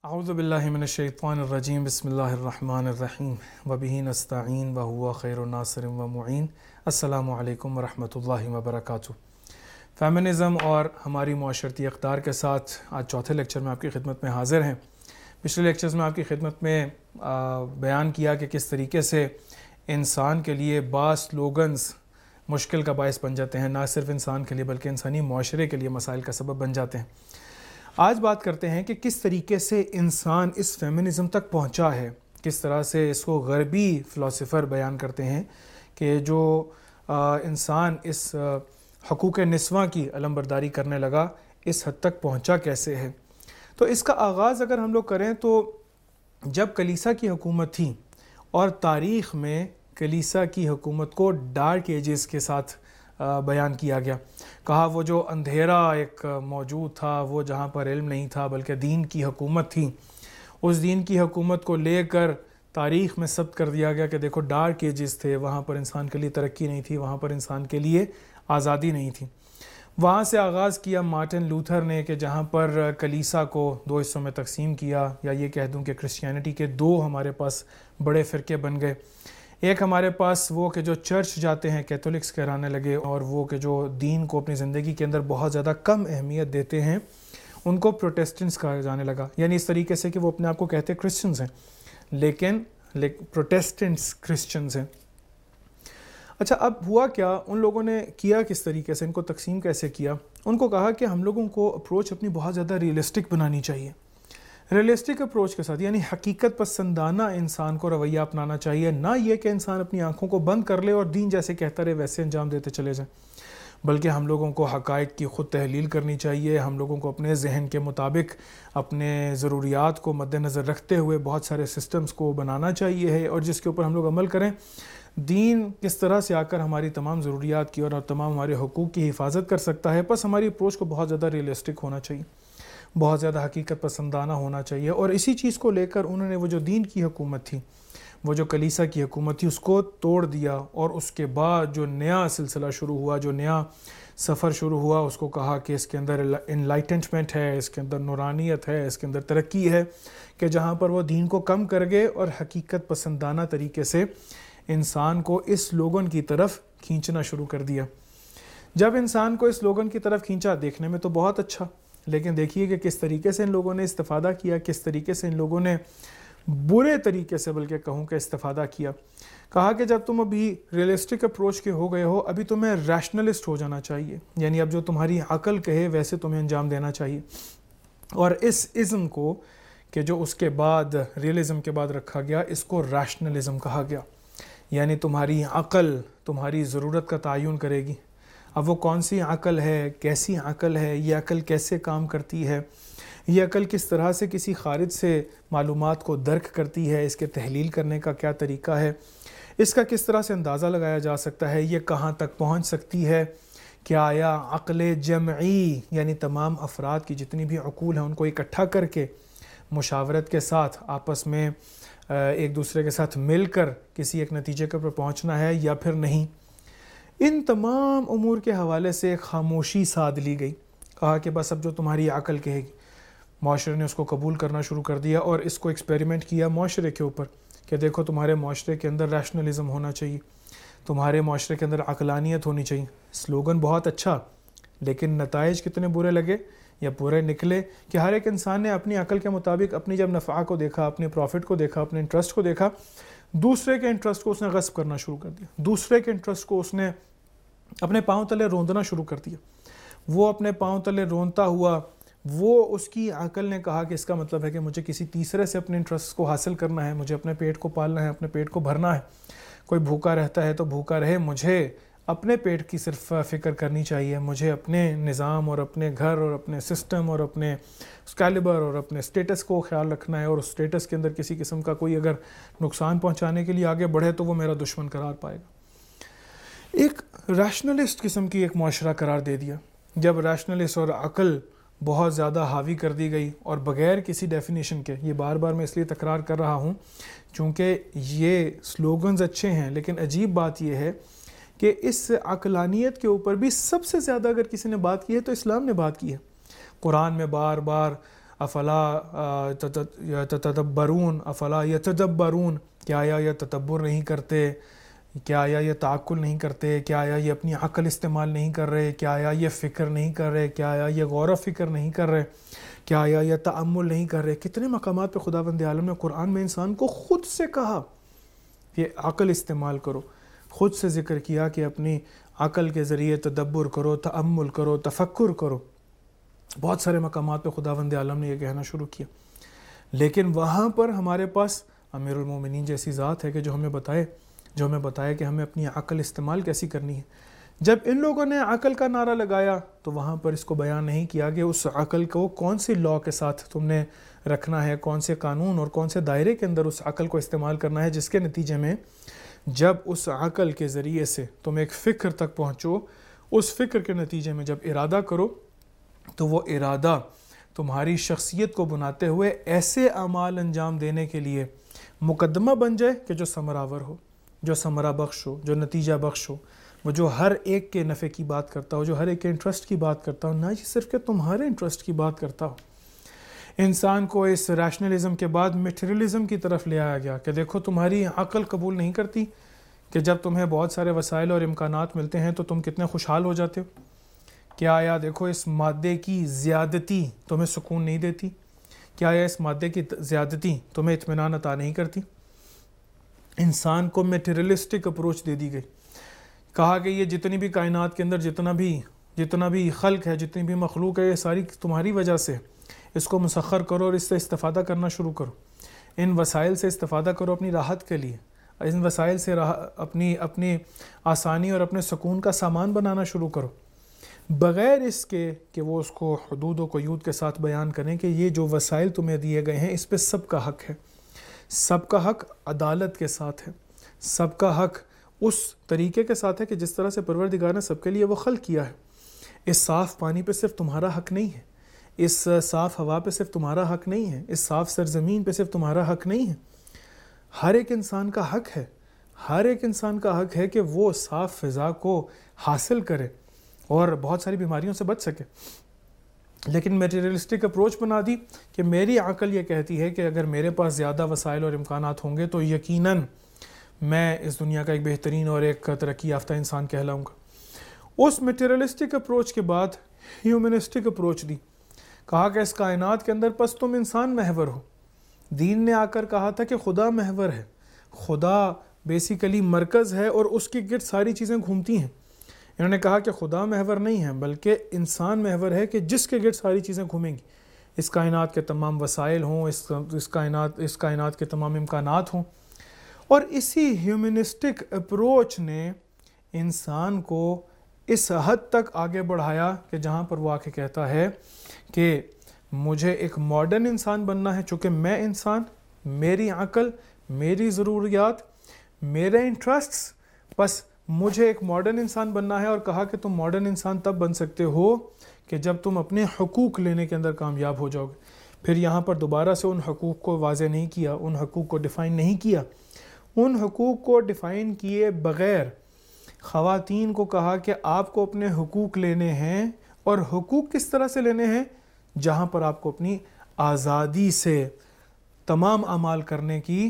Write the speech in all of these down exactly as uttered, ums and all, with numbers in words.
اعوذ باللہ من الشیطان الرجیم بسم اللہ الرحمن الرحیم وبہ نستعین وہو خیر الناصر و معین۔ السلام علیکم ورحمۃ اللہ وبرکاتہ۔ فیمنزم اور ہماری معاشرتی اقدار کے ساتھ آج چوتھے لیکچر میں آپ کی خدمت میں حاضر ہیں۔ پچھلے لیکچرز میں آپ کی خدمت میں بیان کیا کہ کس طریقے سے انسان کے لیے بعض سلوگنز مشکل کا باعث بن جاتے ہیں، نہ صرف انسان کے لیے بلکہ انسانی معاشرے کے لیے مسائل کا سبب بن جاتے ہیں۔ آج بات کرتے ہیں کہ کس طریقے سے انسان اس فیمنزم تک پہنچا ہے، کس طرح سے اس کو غربی فلاسفر بیان کرتے ہیں کہ جو انسان اس حقوق نسواں کی علمبرداری کرنے لگا اس حد تک پہنچا کیسے ہے۔ تو اس کا آغاز اگر ہم لوگ کریں تو جب کلیسا کی حکومت تھی اور تاریخ میں کلیسا کی حکومت کو ڈارک ایجز کے ساتھ بیان کیا گیا، کہا وہ جو اندھیرا ایک موجود تھا، وہ جہاں پر علم نہیں تھا بلکہ دین کی حکومت تھی، اس دین کی حکومت کو لے کر تاریخ میں ثبت کر دیا گیا کہ دیکھو ڈارک ایجز تھے، وہاں پر انسان کے لیے ترقی نہیں تھی، وہاں پر انسان کے لیے آزادی نہیں تھی۔ وہاں سے آغاز کیا مارٹن لوتھر نے کہ جہاں پر کلیسا کو دو حصوں میں تقسیم کیا، یا یہ کہہ دوں کہ کرسچینٹی کے دو ہمارے پاس بڑے فرقے بن گئے۔ ایک ہمارے پاس وہ کہ جو چرچ جاتے ہیں، کیتھولکس کہلانے لگے، اور وہ کہ جو دین کو اپنی زندگی کے اندر بہت زیادہ کم اہمیت دیتے ہیں ان کو پروٹیسٹنٹس کہا جانے لگا، یعنی اس طریقے سے کہ وہ اپنے آپ کو کہتے کرسچنز ہیں لیکن پروٹیسٹنٹس کرسچنز ہیں۔ اچھا، اب ہوا کیا، ان لوگوں نے کیا کس طریقے سے، ان کو تقسیم کیسے کیا؟ ان کو کہا کہ ہم لوگوں کو اپروچ اپنی بہت زیادہ ریئلسٹک بنانی چاہیے، ریئلسٹک اپروچ کے ساتھ، یعنی حقیقت پسندانہ انسان کو رویہ اپنانا چاہیے، نہ یہ کہ انسان اپنی آنکھوں کو بند کر لے اور دین جیسے کہتا رہے ویسے انجام دیتے چلے جائیں، بلکہ ہم لوگوں کو حقائق کی خود تحلیل کرنی چاہیے۔ ہم لوگوں کو اپنے ذہن کے مطابق اپنے ضروریات کو مد نظر رکھتے ہوئے بہت سارے سسٹمز کو بنانا چاہیے ہے، اور جس کے اوپر ہم لوگ عمل کریں۔ دین کس طرح سے آ کر ہماری تمام ضروریات کی اور تمام ہمارے حقوق کی حفاظت کر سکتا ہے، بس ہماری اپروچ کو بہت زیادہ ریئلسٹک ہونا چاہیے، بہت زیادہ حقیقت پسندانہ ہونا چاہیے۔ اور اسی چیز کو لے کر انہوں نے وہ جو دین کی حکومت تھی، وہ جو کلیسا کی حکومت تھی، اس کو توڑ دیا، اور اس کے بعد جو نیا سلسلہ شروع ہوا، جو نیا سفر شروع ہوا، اس کو کہا کہ اس کے اندر انلائٹنمنٹ ہے، اس کے اندر نورانیت ہے، اس کے اندر ترقی ہے، کہ جہاں پر وہ دین کو کم کر گئے اور حقیقت پسندانہ طریقے سے انسان کو اس سلوگن کی طرف کھینچنا شروع کر دیا۔ جب انسان کو اس سلوگن کی طرف کھینچا، دیکھنے میں تو بہت اچھا، لیکن دیکھیے کہ کس طریقے سے ان لوگوں نے استفادہ کیا، کس طریقے سے ان لوگوں نے برے طریقے سے بلکہ کہوں کہ استفادہ کیا۔ کہا کہ جب تم ابھی ریئلسٹک اپروچ کے ہو گئے ہو، ابھی تمہیں ریشنلسٹ ہو جانا چاہیے، یعنی اب جو تمہاری عقل کہے ویسے تمہیں انجام دینا چاہیے۔ اور اس ازم کو کہ جو اس کے بعد ریئلزم کے بعد رکھا گیا، اس کو ریشنلزم کہا گیا، یعنی تمہاری عقل تمہاری ضرورت کا تعین کرے گی۔ اب وہ کون سی عقل ہے، کیسی عقل ہے، یہ عقل کیسے کام کرتی ہے، یہ عقل کس طرح سے کسی خارج سے معلومات کو درک کرتی ہے، اس کے تحلیل کرنے کا کیا طریقہ ہے، اس کا کس طرح سے اندازہ لگایا جا سکتا ہے، یہ کہاں تک پہنچ سکتی ہے، کیا آیا عقل جمعی یعنی تمام افراد کی جتنی بھی عقول ہیں ان کو اکٹھا کر کے مشاورت کے ساتھ آپس میں ایک دوسرے کے ساتھ مل کر کسی ایک نتیجے کے پر پہنچنا ہے یا پھر نہیں۔ ان تمام امور کے حوالے سے ایک خاموشی ساد لی گئی، کہا کہ بس اب جو تمہاری عقل کہے گی۔ معاشرے نے اس کو قبول کرنا شروع کر دیا اور اس کو ایکسپیریمنٹ کیا معاشرے کے اوپر کہ دیکھو تمہارے معاشرے کے اندر ریشنلزم ہونا چاہیے، تمہارے معاشرے کے اندر عقلانیت ہونی چاہیے۔ سلوگن بہت اچھا، لیکن نتائج کتنے برے لگے یا برے نکلے کہ ہر ایک انسان نے اپنی عقل کے مطابق اپنی جب نفع کو دیکھا، اپنے پروفٹ کو دیکھا، اپنے انٹرسٹ کو دیکھا، دوسرے کے انٹرسٹ کو اس نے غصب کرنا شروع کر دیا، دوسرے کے انٹرسٹ کو اس نے اپنے پاؤں تلے روندنا شروع کر دیا۔ وہ اپنے پاؤں تلے رونتا ہوا، وہ اس کی عقل نے کہا کہ اس کا مطلب ہے کہ مجھے کسی تیسرے سے اپنے انٹرسٹ کو حاصل کرنا ہے، مجھے اپنے پیٹ کو پالنا ہے، اپنے پیٹ کو بھرنا ہے۔ کوئی بھوکا رہتا ہے تو بھوکا رہے، مجھے اپنے پیٹ کی صرف فکر کرنی چاہیے، مجھے اپنے نظام اور اپنے گھر اور اپنے سسٹم اور اپنے اسکیلیبر اور اپنے سٹیٹس کو خیال رکھنا ہے، اور اس سٹیٹس کے اندر کسی قسم کا کوئی اگر نقصان پہنچانے کے لیے آگے بڑھے تو وہ میرا دشمن قرار پائے گا۔ ایک ریشنلسٹ قسم کی ایک معاشرہ قرار دے دیا۔ جب ریشنلسٹ اور عقل بہت زیادہ حاوی کر دی گئی اور بغیر کسی ڈیفینیشن کے، یہ بار بار میں اس لیے تکرار کر رہا ہوں چونکہ یہ سلوگنز اچھے ہیں، لیکن عجیب بات یہ ہے کہ اس عقلانیت کے اوپر بھی سب سے زیادہ اگر کسی نے بات کی ہے تو اسلام نے بات کی ہے۔ قرآن میں بار بار افلا تتدبرون افلا یتدبرون، کیا آیا یہ تدبر نہیں کرتے، کیا آیا یہ تعقل نہیں کرتے، کیا آیا یہ اپنی عقل استعمال نہیں کر رہے، کیا آیا یہ فکر نہیں کر رہے، کیا آیا یہ غور و فکر نہیں کر رہے، کیا آیا یہ تأمل نہیں کر رہے۔ کتنے مقامات پہ خداوند عالم نے قرآن میں انسان کو خود سے کہا کہ عقل استعمال کرو، خود سے ذکر کیا کہ اپنی عقل کے ذریعے تدبر کرو، تأمل کرو، تفکر کرو۔ بہت سارے مقامات پہ خداوند عالم نے یہ کہنا شروع کیا، لیکن وہاں پر ہمارے پاس امیر المومنین جیسی ذات ہے کہ جو ہمیں بتائے جو ہمیں بتائے کہ ہمیں اپنی عقل استعمال کیسی کرنی ہے۔ جب ان لوگوں نے عقل کا نعرہ لگایا تو وہاں پر اس کو بیان نہیں کیا کہ اس عقل کو کون سی لاء کے ساتھ تم نے رکھنا ہے، کون سے قانون اور کون سے دائرے کے اندر اس عقل کو استعمال کرنا ہے، جس کے نتیجے میں جب اس عقل کے ذریعے سے تم ایک فکر تک پہنچو، اس فکر کے نتیجے میں جب ارادہ کرو تو وہ ارادہ تمہاری شخصیت کو بناتے ہوئے ایسے اعمال انجام دینے کے لیے مقدمہ بن جائے کہ جو ثمرآور ہو، جو ثمرہ بخش ہو، جو نتیجہ بخش ہو، وہ جو ہر ایک کے نفع کی بات کرتا ہو، جو ہر ایک کے انٹرسٹ کی بات کرتا ہو، نہ ہی صرف کہ تمہارے انٹرسٹ کی بات کرتا ہو۔ انسان کو اس ریشنلزم کے بعد میٹیریلزم کی طرف لے آیا گیا کہ دیکھو تمہاری عقل قبول نہیں کرتی کہ جب تمہیں بہت سارے وسائل اور امکانات ملتے ہیں تو تم کتنے خوشحال ہو جاتے ہو۔ کیا آیا دیکھو اس مادے کی زیادتی تمہیں سکون نہیں دیتی؟ کیا آیا اس مادے کی زیادتی تمہیں اطمینان عطا نہیں کرتی؟ انسان کو میٹیریلسٹک اپروچ دے دی گئی، کہا کہ یہ جتنی بھی کائنات کے اندر جتنا بھی جتنا بھی خلق ہے، جتنی بھی مخلوق ہے، یہ ساری تمہاری وجہ سے، اس کو مسخر کرو اور اس سے استفادہ کرنا شروع کرو، ان وسائل سے استفادہ کرو اپنی راحت کے لیے، ان وسائل سے اپنی اپنی آسانی اور اپنے سکون کا سامان بنانا شروع کرو، بغیر اس کے کہ وہ اس کو حدود و قیود کے ساتھ بیان کریں کہ یہ جو وسائل تمہیں دیے گئے ہیں اس پہ سب کا حق ہے، سب کا حق عدالت کے ساتھ ہے، سب کا حق اس طریقے کے ساتھ ہے کہ جس طرح سے پروردگار نے سب کے لیے وہ خلق کیا ہے۔ اس صاف پانی پہ صرف تمہارا حق نہیں ہے، اس صاف ہوا پہ صرف تمہارا حق نہیں ہے، اس صاف سرزمین پہ صرف تمہارا حق نہیں ہے، ہر ایک انسان کا حق ہے، ہر ایک انسان کا حق ہے کہ وہ صاف فضا کو حاصل کرے اور بہت ساری بیماریوں سے بچ سکے۔ لیکن میٹیریلسٹک اپروچ بنا دی کہ میری عقل یہ کہتی ہے کہ اگر میرے پاس زیادہ وسائل اور امکانات ہوں گے تو یقیناً میں اس دنیا کا ایک بہترین اور ایک ترقی یافتہ انسان کہلاؤں گا۔ اس میٹیریلسٹک اپروچ کے بعد ہیومنسٹک اپروچ دی، کہا کہ اس کائنات کے اندر پس تم انسان محور ہو۔ دین نے آ کر کہا تھا کہ خدا محور ہے، خدا بیسیکلی مرکز ہے اور اس کی گرد ساری چیزیں گھومتی ہیں۔ انہوں نے کہا کہ خدا محور نہیں ہے بلکہ انسان محور ہے کہ جس کے گرد ساری چیزیں گھومیں گی، اس کائنات کے تمام وسائل ہوں، اس اس کائنات اس کائنات کے تمام امکانات ہوں۔ اور اسی ہیومنسٹک اپروچ نے انسان کو اس حد تک آگے بڑھایا کہ جہاں پر وہ آ کے کہتا ہے کہ مجھے ایک ماڈرن انسان بننا ہے، چونکہ میں انسان، میری عقل، میری ضروریات، میرے انٹرسٹس، بس مجھے ایک ماڈرن انسان بننا ہے۔ اور کہا کہ تم ماڈرن انسان تب بن سکتے ہو کہ جب تم اپنے حقوق لینے کے اندر کامیاب ہو جاؤ گے۔ پھر یہاں پر دوبارہ سے ان حقوق کو واضح نہیں کیا، ان حقوق کو ڈیفائن نہیں کیا، ان حقوق کو ڈیفائن کیے بغیر خواتین کو کہا کہ آپ کو اپنے حقوق لینے ہیں، اور حقوق کس طرح سے لینے ہیں؟ جہاں پر آپ کو اپنی آزادی سے تمام اعمال کرنے کی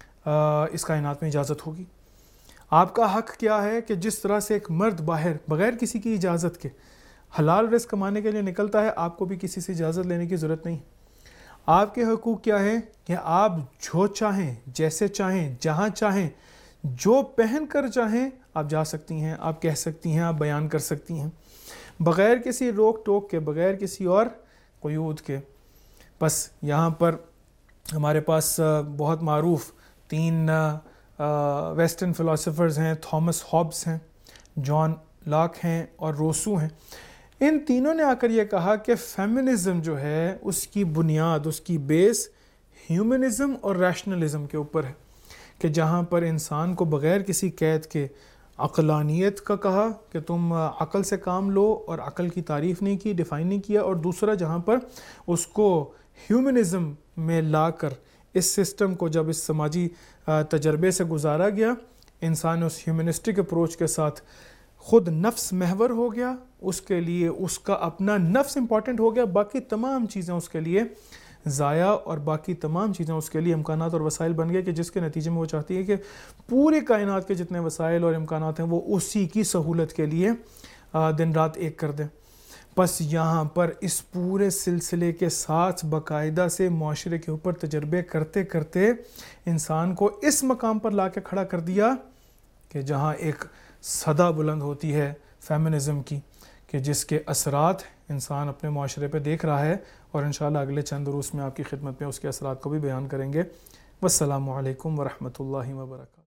اس کائنات میں اجازت ہوگی۔ آپ کا حق کیا ہے کہ جس طرح سے ایک مرد باہر بغیر کسی کی اجازت کے حلال رزق کمانے کے لیے نکلتا ہے، آپ کو بھی کسی سے اجازت لینے کی ضرورت نہیں۔ آپ کے حقوق کیا ہیں کہ آپ جو چاہیں، جیسے چاہیں، جہاں چاہیں، جو پہن کر چاہیں آپ جا سکتی ہیں، آپ کہہ سکتی ہیں، آپ بیان کر سکتی ہیں، بغیر کسی روک ٹوک کے، بغیر کسی اور قیود کے۔ بس یہاں پر ہمارے پاس بہت معروف تین ویسٹرن فلاسفرز ہیں، تھامس ہابس ہیں، جان لاک ہیں اور روسو ہیں۔ ان تینوں نے آ کر یہ کہا کہ فیمنزم جو ہے اس کی بنیاد، اس کی بیس ہیومنزم اور ریشنلزم کے اوپر ہے، کہ جہاں پر انسان کو بغیر کسی قید کے عقلانیت کا کہا کہ تم عقل سے کام لو، اور عقل کی تعریف نہیں کی، ڈیفائن نہیں کیا، اور دوسرا جہاں پر اس کو ہیومنزم میں لا کر اس سسٹم کو جب اس سماجی تجربے سے گزارا گیا، انسان اس ہیومنسٹک اپروچ کے ساتھ خود نفس محور ہو گیا، اس کے لیے اس کا اپنا نفس امپورٹنٹ ہو گیا، باقی تمام چیزیں اس کے لیے ضائع، اور باقی تمام چیزیں اس کے لیے امکانات اور وسائل بن گئے، کہ جس کے نتیجے میں وہ چاہتی ہے کہ پوری کائنات کے جتنے وسائل اور امکانات ہیں وہ اسی کی سہولت کے لیے دن رات ایک کر دیں۔ بس یہاں پر اس پورے سلسلے کے ساتھ باقاعدہ سے معاشرے کے اوپر تجربے کرتے کرتے انسان کو اس مقام پر لا کے کھڑا کر دیا کہ جہاں ایک صدا بلند ہوتی ہے فیمنزم کی، کہ جس کے اثرات انسان اپنے معاشرے پہ دیکھ رہا ہے، اور انشاءاللہ اگلے چند دروس میں آپ کی خدمت میں اس کے اثرات کو بھی بیان کریں گے۔ والسلام علیکم ورحمۃ اللہ وبرکاتہ۔